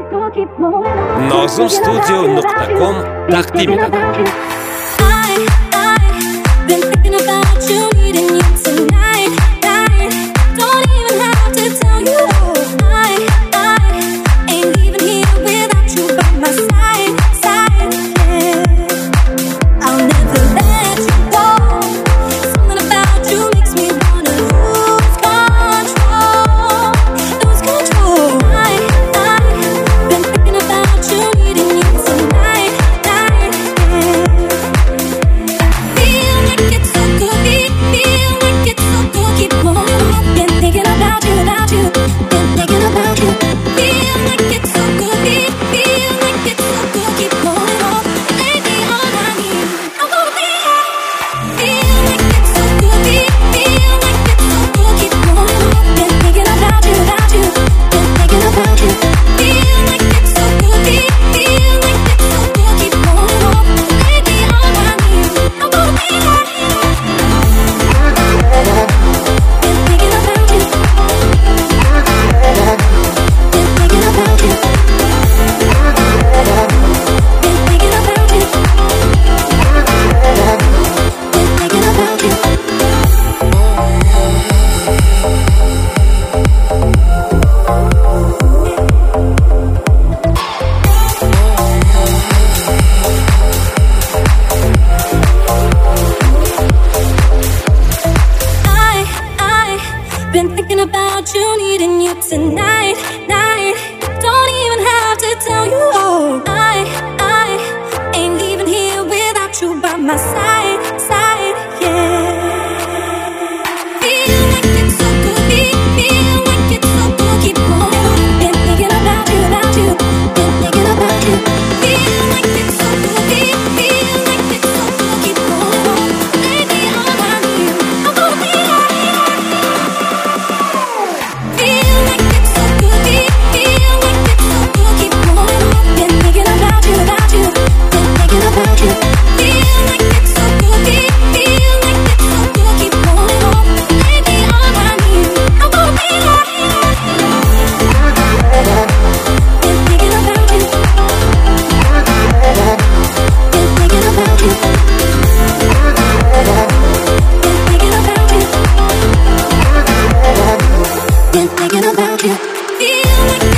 Nozumstudio.com taqdim etadi. Been thinking about you, needing you tonight. Don't even have to tell you. I ain't leaving here without you by my side. Yeah. I'll never let you go. Something about you makes me wanna lose control. I've been thinking about you, needing you tonight. Feel like it's so good, feel like it's so good. Keep moving on. Been thinking about you, been thinking about you. Feel like it's so good, feel like it's so good. Keep moving on. Lately all I need, I wanna be high. Feel like it's so good, feel like it's so good. Keep moving on. Been thinking about you, been thinking about you. Feel like it's so good, feel like it's so good. Keep moving on. Lately all I need, I wanna be high. Been thinking about you. Been thinking about you. Been thinking about you. Been thinking about you. I've been thinking about you, needing you tonight. Don't even have to tell you. I ain't leaving here without you by my side. Yeah. Feel like it's so good, feel like it's so good. Keep moving on. Been thinking about you, been thinking about you. Feel like it's so good, feel like it's so good. Keep moving on. Lately all I need, I wanna be high. Feel like it's so good, feel like it's so good. Keep moving on. Been thinking about you, been thinking about you. Feel like it's so good, feel like it's so good. Keep moving on. Lately all I need, I wanna be high. Been thinking about you. Been thinking about you. Been thinking about you. Been thinking about you. Feel like